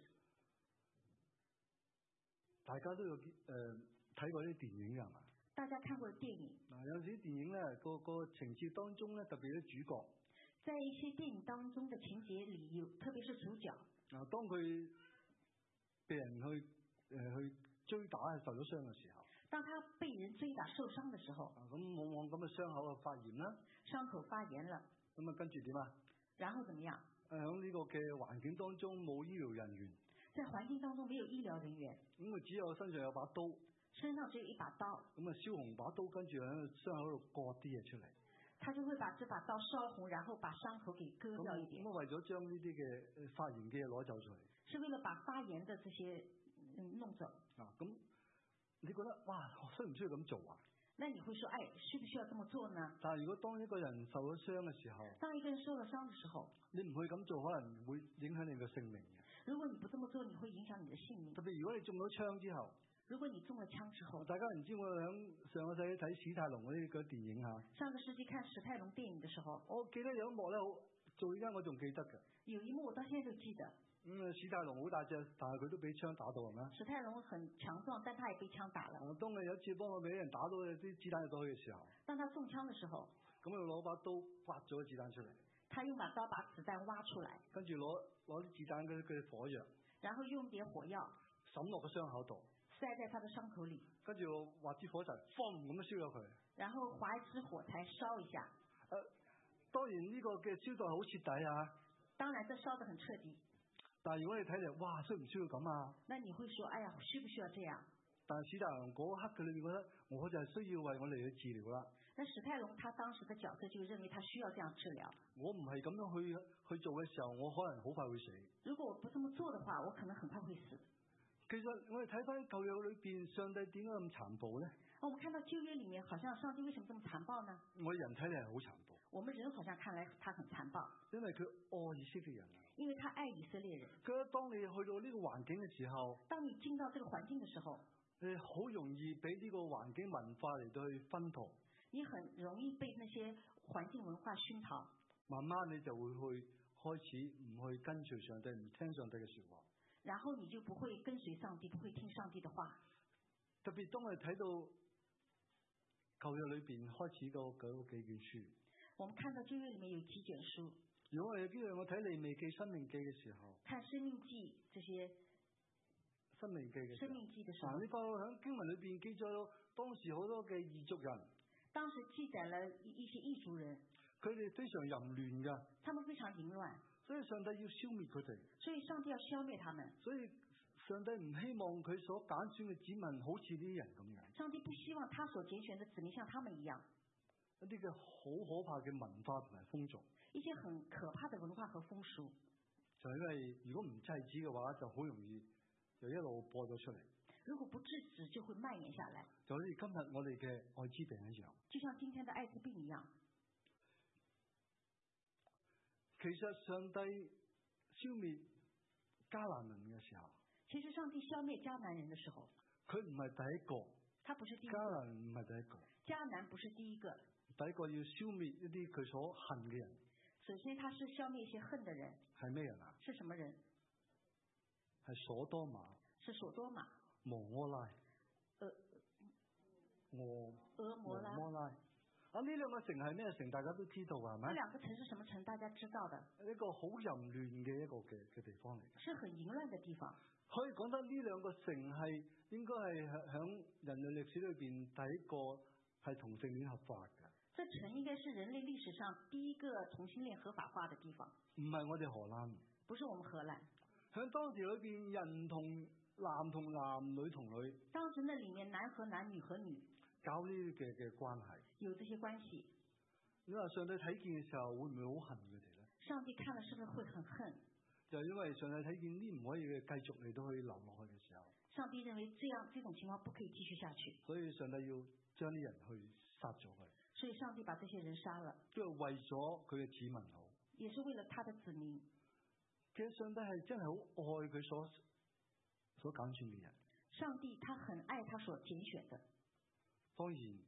大家都有睇過啲電影㗎嘛？ 大家看過電影。 有陣時電影咧個情節當中咧，特別啲主角。 在一些電影當中的情節裡有，特別是主角。 當佢被人去追打受咗傷嘅時候。 當他被人追打受傷的時候。 咁往往咁嘅傷口就發炎啦。 傷口發炎了。 咁跟住點啊？ 然後怎麼樣？ 喺呢個嘅環境當中冇醫療人員。 在環境當中沒有醫療人員。 咁佢只有身上有把刀。 身上只有一把刀。 咁燒紅把刀，跟住喺傷口度割啲嘢出嚟。 他就會把這把刀燒紅，然後把傷口給割掉一點。 咁為咗將呢啲嘅發炎嘅嘢攞走出嚟。 是為了把發炎的這些弄走。 咁你覺得哇，需唔需要咁做啊？ 那你會說，需不需要這麼做呢？ 但係如果當一個人受咗傷嘅時候， 當一個人受了傷的時候， 你唔去咁做，可能會影響你嘅性命嘅。 如果你不這麼做，你會影響你的性命。 特別如果你中咗槍之後， 如果你中了槍之後， 大家唔知我喺上個世紀睇史泰龍嗰啲個電影嚇。 上個世紀看史泰龍電影嘅時候， 我記得有一幕咧，做而家我仲記得嘅。 有一幕我到現在就記得。 史泰龍好大隻，但係佢都俾槍打到係咪？ 史泰龍很強壯，但他也被槍打了。 當佢有一次幫我俾人打到啲子彈入到去嘅時候， 當他中槍嘅時候， 咁佢攞把刀刮咗子彈出嚟。 他用把刀把子彈挖出來， 跟住攞啲子彈嘅火藥， 然後用點火藥滲落個傷口度， 塞在他的傷口裡， 跟住畫支火柴，砰咁樣燒咗佢。 然後劃一支火柴燒一下。 當然呢個嘅燒到好徹底啊！ 當然，這燒得很徹底。 但係如果你睇嚟，哇，需唔需要咁啊？ 那你會說，哎呀，需不需要這樣？ 但係史泰龍嗰刻佢裏面覺得，我就係需要為我嚟去治療啦。 那史泰龍他當時的角色就認為他需要這樣治療。 我唔係咁樣去做嘅時候，我可能好快會死。 如果我不這麼做的話，我可能很快會死。 其實我哋睇翻舊約裏邊，上帝點解咁殘暴咧？ 我們看到舊約裡面，好像上帝為什麼這麼殘暴呢？ 我哋人睇嚟係好殘暴。 我們人好像看來他很殘暴。 因為佢愛以色列人。 因為他愛以色列人。 佢當你去到呢個環境嘅時候， 當你進到這個環境嘅時候， 你好容易俾呢個環境文化嚟到去薰陶。 你很容易被那些環境文化熏陶。 慢慢你就會開始唔去跟隨上帝，唔聽上帝嘅說話。 然後你就不會跟隨上帝，不會聽上帝的話。 特別當我哋睇到舊約裏邊開始嗰幾卷書， 我們看到舊約裡面有幾卷書。 如果我有機會，我睇利未記、申命記嘅時候， 看申命記這些申命記嘅申命記的時候， 你發覺喺經文裏邊記載到當時好多嘅異族人， 當時記載了一些異族人， 佢哋非常淫亂噶， 他們非常淫亂， 所以上帝要消滅佢哋， 所以上帝要消滅他們， 所以上帝唔希望佢所揀選嘅子民好似呢啲人咁樣， 上帝不希望他所揀選的子民像他們一樣， 一啲嘅好可怕嘅文化同埋風俗。 一些很可怕的文化和風俗， 就因為如果唔制止嘅話，就好容易就一路播咗出嚟。 如果不制止，就會蔓延下來。 就好似今日我哋嘅艾滋病一樣。 就像今天的艾滋病一樣。 其實上帝消滅迦南人嘅時候， 其實上帝消滅迦南人嘅時候， 佢唔係第一個。 他不是第一個。 迦南唔係第一個。 迦南不是第一個。 第一個要消滅一啲佢所恨嘅人。 首先，他是消滅一些恨的人。 係咩人啊？ 是什麼人？ 係所多瑪。 是所多瑪。 摩拉。 俄摩拉。 呢兩個城係咩城？大家都知道係咪？ 這兩個城是什麼城？大家知道的。 一個好淫亂嘅一個嘅地方嚟嘅。 是很淫亂的地方。 可以講得呢兩個城係應該係響人類歷史裏邊第一個係同性戀合法嘅。 這城應該是人類歷史上第一個同性戀合法化的地方。 唔係我哋荷蘭。 不是我們荷蘭。 響當時裏邊，人同男同男，女同女。 當時那裡面男和男，女和女。 搞呢啲嘅關係。 有這些關係。 你話上帝睇見嘅時候，會唔會好恨佢哋咧？ 上帝看了是不是會很恨？ 就因為上帝睇見呢唔可以繼續嚟到去流落去嘅時候。 上帝認為這種情況不可以繼續下去。 所以上帝要將啲人去殺咗佢。 所以上帝把這些人殺了。 即係為咗佢嘅子民好。 也是為了他的子民。 其實上帝係真係好愛佢所揀選嘅人。 上帝他很愛他所揀選的。 當然，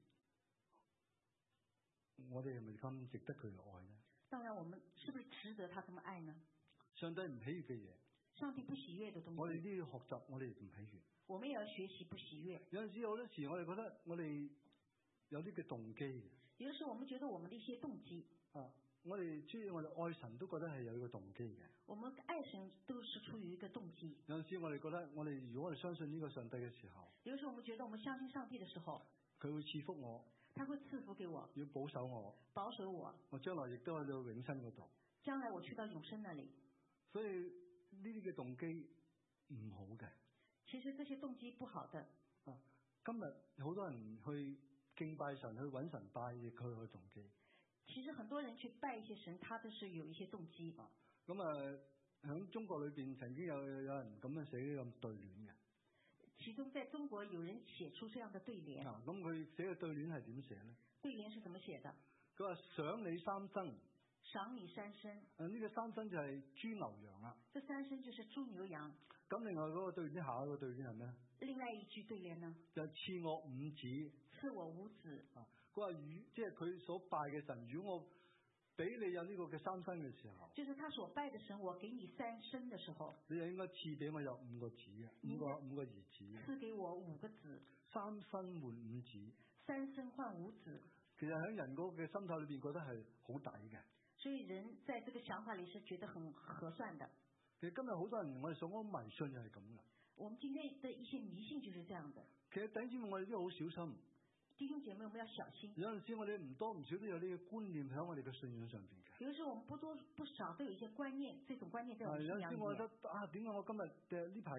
我哋係咪咁值得佢嘅愛呢？ 當然，我們是不是值得他這麼愛呢？ 上帝唔喜悅嘅嘢。 上帝不喜悅的東西。 我哋都要學習，我哋唔喜悅。 我們也要學習不喜悅。 有陣時好多時，我哋覺得我哋有啲嘅動機嘅。 有時我們覺得我們的一些動機。 我哋出於我哋愛神都覺得係有一個動機嘅。 我們愛神都是出於一個動機。 有陣時我哋覺得如果我哋相信呢個上帝嘅時候， 有時我們覺得我們相信上帝的時候， 佢會賜福我， 他會賜福給我， 要保守我， 保守我， 我將來亦都去到永生嗰度。 將來我去到永生那裡。 所以呢啲嘅動機唔好嘅。 其實這些動機不好的。 今日好多人去敬拜神，去揾神帶佢嘅動機。 其實很多人去拜一些神，他都是有一些動機。 喺中國裏邊曾經有人咁樣寫咁對聯嘅。 其中在中國有人寫出這樣的對聯。 咁佢寫嘅對聯係點寫呢？ 對聯是怎麼寫的？ 佢話賞你三牲。 賞你三牲。 呢個三牲就係豬牛羊啦。 這三牲就是豬牛羊。 咁另外嗰個對聯，下一個對聯係咩？ 另外一句對聯呢？就賜我五子。 賜我五子。 佢話即係佢所拜嘅神，如果我俾你有呢個嘅三牲嘅時候， 就是他所拜嘅神，我給你三牲嘅時候， 你就應該賜俾我有五個子嘅，五個兒子。 賜給我五個子。 三牲換五子。 三牲換五子。 其實喺人嗰個嘅心態裏邊，覺得係好抵嘅。 所以人在這個想法裏是覺得很合算的。 其實今日好多人，我哋所講迷信就係咁噶。 我們今天的一些迷信就是這樣的。 其實弟兄姊妹，我哋都好小心。 弟兄姐妹，我們要小心。 有陣時我哋唔多唔少都有呢個觀念喺我哋嘅信仰上邊嘅。 有時我們不多不少都有一些觀念，這種觀念在我們信仰裏面。 有陣時我覺得點解我今日呢排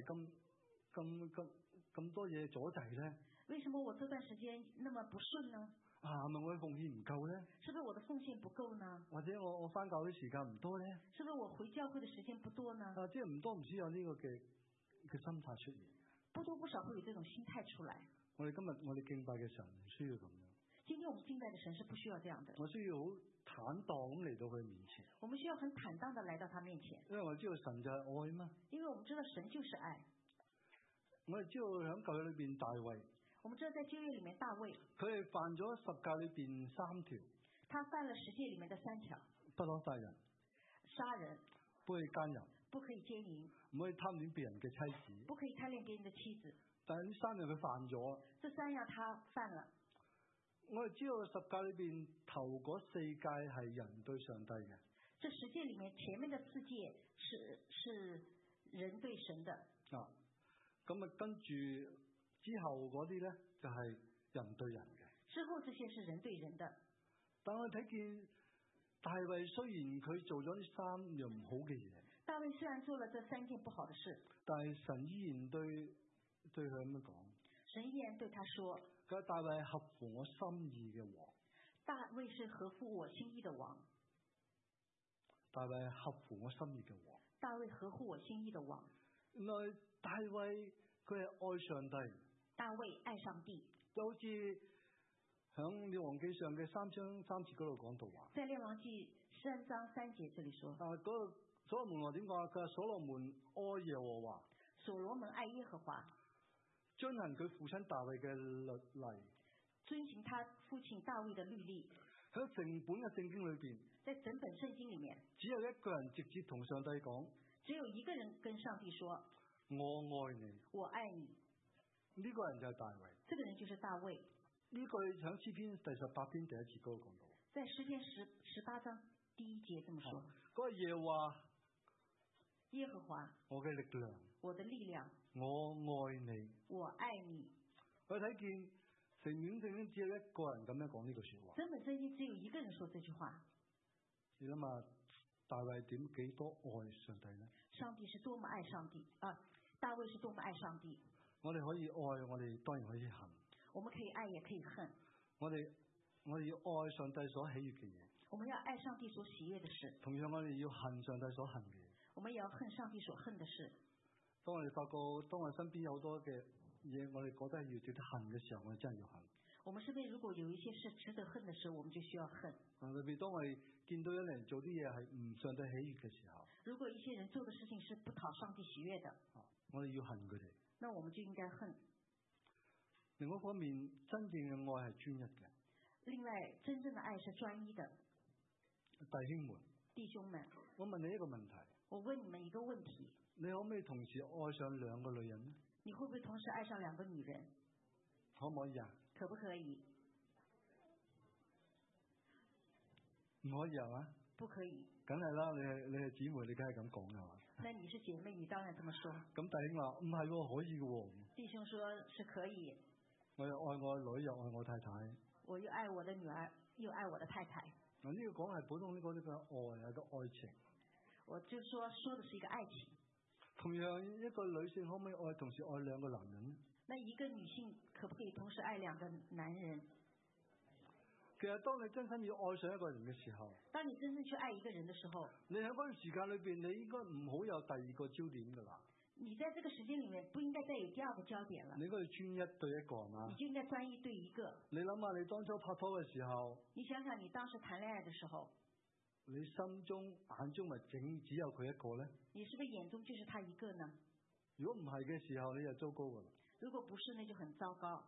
咁多嘢阻滯咧？ 為什麼我這段時間那麼不順呢？ 係咪我嘅奉獻唔夠咧？ 是不是我的奉獻不夠呢？ 或者我返教會時間唔多咧？ 是不是我回教會的時間不多呢？ 即係唔多唔少有呢個嘅心態出現。 不多不少會有這種心態出來。 我哋今日我哋敬拜嘅神唔需要咁樣。 今天我們敬拜嘅神是不需要這樣的。 我需要好坦蕩咁嚟到佢面前。 我們需要很坦蕩的來到他面前。因為我知道神就係愛嘛。 因為我們知道神就是愛。 我哋知道喺舊約裏邊大衛。 我們知道在舊約裏面大衛。 佢係犯咗十誡裏邊3條。 他犯了10誡裏面的3條。 不可殺人。 殺人。 不可以奸淫。 不可以奸淫。 唔可以貪戀別人嘅妻子。 不可以貪戀別人的妻子。 但係呢3樣佢犯咗。 這3樣他犯了。 我哋知道十誡裏邊頭嗰4誡係人對上帝嘅。 這10誡裏面前面的4誡是人對神的。 咁跟住之後嗰啲咧就係人對人嘅。 之後這些是人對人的。 但我睇見大衛雖然佢做咗呢3樣唔好嘅嘢。 大衛雖然做了這3件不好的事。但係神依然對佢咁樣講。 神依然對他說。 佢話大衛合乎我心意嘅王。 大衛是合乎我心意的王。 大衛合乎我心意嘅王。 大衛合乎我心意的王。 原來大衛佢係愛上帝。 大衛愛上帝。 就好似響列王記上嘅3章3節嗰度講到話。 在列王記3章3節這裏說。 嗰個所羅門話點講啊？佢話所羅門愛耶和華。 所羅門愛耶和華。 遵行佢父親大衛嘅律例。 遵行他父親大衛的律例。 喺整本嘅聖經裏邊。 在整本聖經裏面。 只有一個人直接同上帝講。 只有一個人跟上帝說。 我愛你。 我愛你。 呢個人就係大衛。 這個人就是大衛。 呢句喺詩篇第18篇第1節嗰度講到。 在詩篇18章第1節這麼說。 嗰個耶和華， 耶和華， 我嘅力量， 我的力量， 我愛你， 我愛你。 我睇見成本聖經只有一個人咁樣講呢句說話。 整本聖經只有一個人說這句話。 你諗下，大衛點幾多愛上帝呢？ 上帝是多麼愛上帝啊！大衛是多麼愛上帝。 我哋可以愛，我哋當然可以恨。 我們可以愛，也可以恨。 我哋要愛上帝所喜悅嘅嘢。 我們要愛上帝所喜悅的事。 同樣我哋要恨上帝所恨嘅嘢。 我們也要恨上帝所恨的事。 當我哋發覺，當我身邊有好多嘅嘢，我哋覺得係要值得恨嘅時候，我哋真係要恨。 我們身邊如果有一些事值得恨的時候，我們就需要恨。 特別當我哋見到有人做啲嘢係唔上帝喜悅嘅時候， 如果一些人做的事情是不討上帝喜悅的， 我哋要恨佢哋。 那我們就應該恨。 另外一方面，真正嘅愛係專一嘅。 另外，真正的愛是專一的。弟兄們， 我問你一個問題。 我問你們一個問題。 你可唔可以同時愛上2個女人呢？ 你會不會同時愛上2個女人？ 可唔可以啊？ 可不可以？ 唔可以係嘛？ 不可以。 梗係啦，你係姊妹，你梗係咁講係嘛？ 那你是姐妹，你當然這麼說。 咁弟兄話唔係喎，可以嘅喎。 弟兄說是可以。 我又愛我女，又愛我太太。 我又愛我的女兒，又愛我的太太。 嗱，呢個講係普通呢個愛係個愛情。 我就說的是一個愛情。 同樣一個女性可唔可以同時愛2個男人呢？ 那一個女性可不可以同時愛2個男人？ 其實當你真心要愛上一個人嘅時候， 當你真正去愛一個人的時候， 你喺嗰段時間裏邊，你應該唔好有第2個焦點噶啦。 你在這個時間裏面不應該再有第2個焦點了。 你應該專一對一個係嘛？ 你就應該專一對一個。 你諗下，你當初拍拖嘅時候， 你想想你當時談戀愛的時候， 你心中眼中咪只有佢一個呢？ 你是不是眼中就是他一個呢？ 如果唔係嘅時候，你就糟糕噶啦。 如果不是，那就很糟糕。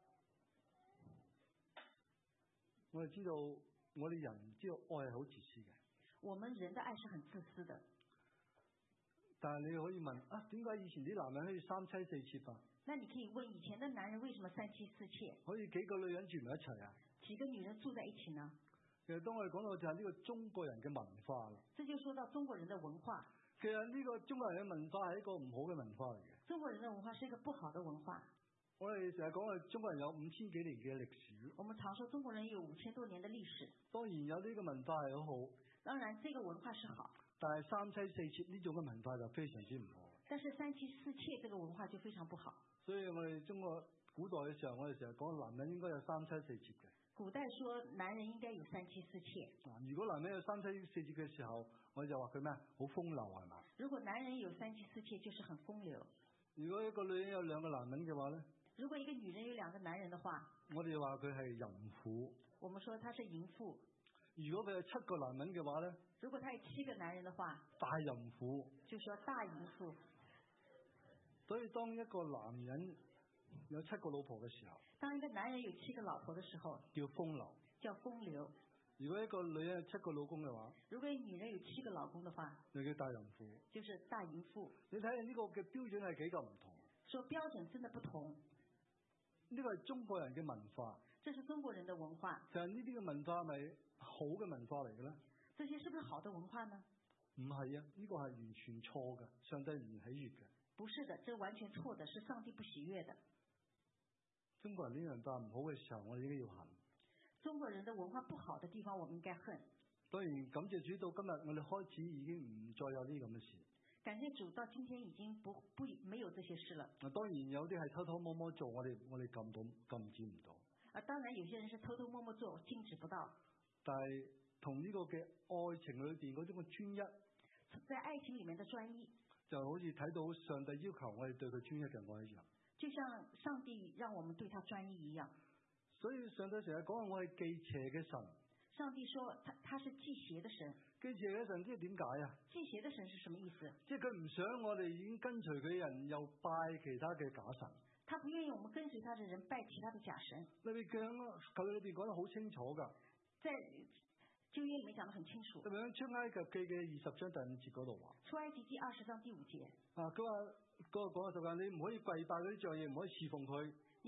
我哋知道，我哋人知道愛係好自私嘅。 我們人的愛是很自私的。 但係你可以問啊，點解以前啲男人可以3妻4妾啊？ 那你可以問，以前的男人為什麼3妻4妾？ 可以幾個女人住埋一齊啊？ 幾個女人住在一起呢？ 其實當我哋講到就係呢個中國人嘅文化啦。 這就說到中國人的文化。 其實呢個中國人嘅文化係一個唔好嘅文化嚟嘅。 中國人的文化是一個不好的文化。 我哋成日講啊，中國人有5000幾年嘅歷史。 我們常說中國人有5000多年的歷史。 當然有呢個文化係好。 當然，這個文化是好。 但係3妻4妾呢種嘅文化就非常之唔好。 但是3妻4妾這個文化就非常不好。 所以我哋中國古代嘅時候，我哋成日講男人應該有3妻4妾嘅。 古代說男人應該有3妻4妾。 如果男人有3妻4妾嘅時候，我就話佢咩？好風流係嘛？ 如果男人有3妻4妾，就是很風流。 如果一個女人有2個男人嘅話咧？ 如果一個女人有2個男人的話， 我哋話佢係淫婦。 我們說她是淫婦。 如果佢有7個男人嘅話咧？ 如果他有7個男人的話， 大淫婦。 就說大淫婦。 所以當一個男人有7個老婆嘅時候， 當一個男人有7個老婆的時候， 叫風流。 叫風流。 如果一個女人有7個老公嘅話， 如果女人有7個老公的話， 就叫大淫婦。 就是大淫婦。 你睇下呢個嘅標準係幾咁唔同。 說標準真的不同。 呢個係中國人嘅文化。 這是中國人的文化。 就係呢啲嘅文化係咪好嘅文化嚟嘅咧？ 這些是不是好的文化呢？ 唔係啊，呢個係完全錯嘅，上帝唔喜悅嘅。 不是的，這完全錯的，是上帝不喜悅的。 中國人呢樣文化唔好嘅時候，我哋應該要恨。 中國人的文化不好的地方，我們應該恨。 當然感謝主，到今日我哋開始已經唔再有呢啲咁嘅事。 感謝主，到今天已經沒有這些事了。 當然有啲係偷偷摸摸做，我哋禁止唔到。 當然有些人是偷偷摸摸做，禁止不到。 但係同呢個嘅愛情裏邊嗰種嘅專一， 在愛情裡面的專一， 就好似睇到上帝要求我哋對佢專一嘅愛一樣。 就像上帝讓我們對他專一一樣。 所以上帝成日講我係忌邪嘅神。 上帝說他是忌邪的神。 忌邪嘅神即係點解啊？ 忌邪的神是什麼意思？ 即係佢唔想我哋已經跟隨佢嘅人又拜其他嘅假神。 他不願意我們跟隨他的人拜其他的假神。 裏邊舊約裏邊講得好清楚噶。 在舊約裡面講得很清楚。 特別喺出埃及記嘅20章第5節嗰度話。 出埃及記20章第5節。 佢話嗰個講嘅時間，你唔可以跪拜嗰啲像嘢，唔可以侍奉佢。 你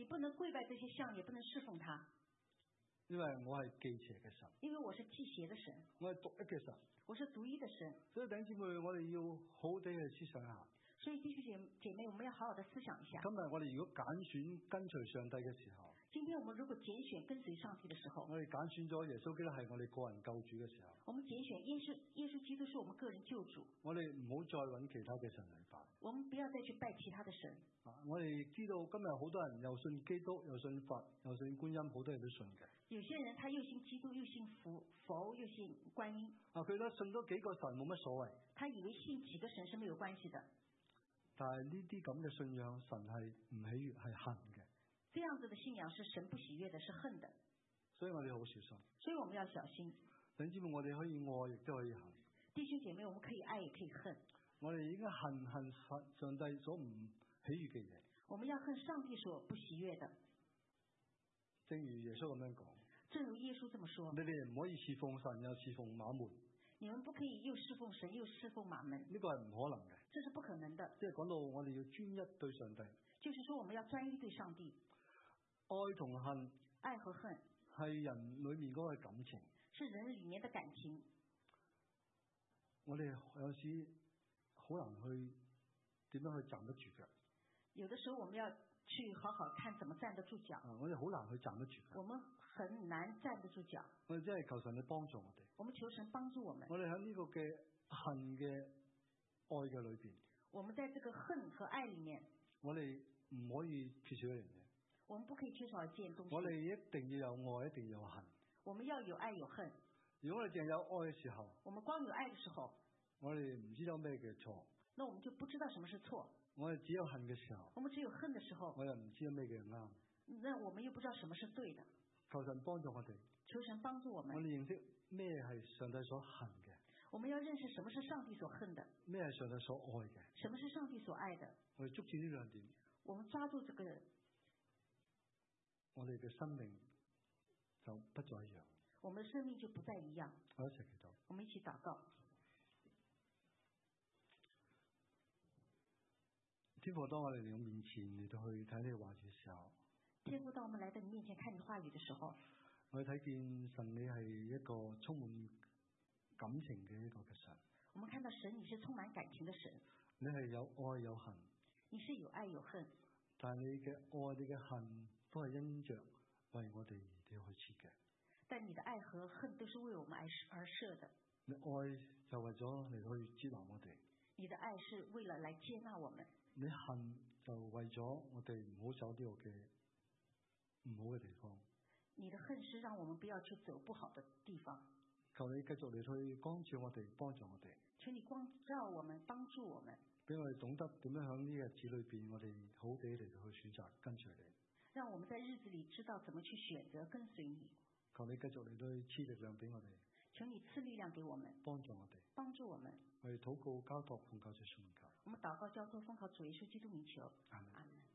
你不能跪拜這些像，也不能侍奉他。 因為我係忌邪嘅神。 因為我是忌邪的神。 我係獨一嘅神。 我是獨一的神。 所以弟兄姊妹，我哋要好好地去思想下。 所以弟兄姐妹，我們要好好的思想一下。 今日我哋如果揀選跟隨上帝嘅時候， 今天我們如果揀選跟隨上帝的時候， 我哋揀選咗耶穌基督係我哋個人救主嘅時候， 我們揀選耶穌基督是我們個人救主。 我哋唔好再揾其他嘅神嚟拜。 我們不要再去拜其他的神。 我哋知道今日好多人又信基督，又信佛，又信觀音，好多人都信嘅。 有些人他又信基督，又信佛，又信觀音。 佢都信咗幾個神冇乜所謂。 他以為信幾個神是沒有關係的。 但係呢啲咁嘅信仰，神係唔喜悅，係恨嘅。 這樣子的信仰是神不喜悅的，是恨的。 所以我哋好小心。 所以我們要小心。 弟兄姊妹，我哋可以愛，亦都可以恨。 弟兄姐妹，我們可以愛，也可以恨。 我哋應該恨上帝所唔喜悅嘅嘢。 我們要恨上帝所不喜悅的。 正如耶穌咁樣講。 正如耶穌這麼說。 你哋唔可以侍奉神又侍奉馬門。 你們不可以又侍奉神又侍奉馬門。 呢個係唔可能嘅。 這是不可能的。 即係講到我哋要專一對上帝。 就是說我們要專一對上帝。 愛同恨。 愛和恨。 係人裏面嗰個感情。 是人裏面的感情。 我哋有時好難去點樣去站得住腳。 有的時候我們要去好好看怎麼站得住腳。 我哋好難去站得住腳。 我們很難站得住腳。 我哋真係求神去幫助我哋。 我們求神幫助我們。 我哋喺呢個嘅恨嘅愛嘅裏邊。 我們在這個恨和愛裏面。 我哋唔可以缺少一樣嘢。 我們不可以缺少一件東西。 我哋一定要有愛，一定要有恨。 我們要有愛有恨。 如果我哋淨係有愛嘅時候， 我們光有愛嘅時候， 我哋唔知道咩叫錯。 那我們就不知道什麼是錯。 我哋只有恨嘅時候， 我們只有恨的時候， 我又唔知道咩叫啱。 那我們又不知道什麼是對的。 求神幫助我哋。 求神幫助我們。 我哋認識咩係上帝所恨嘅。 我們要認識什麼是上帝所恨的。 咩係上帝所愛嘅。 什麼是上帝所愛的。 我哋捉住呢兩點。 我們抓住這個， 我哋嘅生命就不再一樣。 我們的生命就不再一樣。 我一齊祈禱。 我們一起禱告。 天父，當我哋嚟到面前嚟到去睇你話語嘅時候， 天父，當我們來到你面前看你話語嘅時候， 我哋睇見神你係一個充滿感情嘅一個嘅神。 我們看到神你是充滿感情嘅神。 你係有愛有恨。 你是有愛有恨。 但係你嘅愛你嘅恨都係因着為我哋而去設嘅。 但你的愛和恨都是為我們而設的。 你愛就為咗嚟去接納我哋。 你的愛是為了來接納我們。 你恨就為咗我哋唔好走呢個嘅唔好嘅地方。 你的恨是讓我們不要去走不好的地方。 求你繼續嚟去光照我哋，幫助我哋。 求你光照我們，幫助我們。 俾我哋懂得點樣喺呢日子裏邊，我哋好地嚟去選擇跟隨你。 讓我們在日子裏知道怎麼去選擇跟隨你。 求你繼續嚟去賜力量俾我哋。 求你賜力量給我們， 幫助我哋。 幫助我們。 我哋禱告交託奉靠主聖名求。 我們禱告交託奉靠主耶穌基督名求。 阿門。 阿門。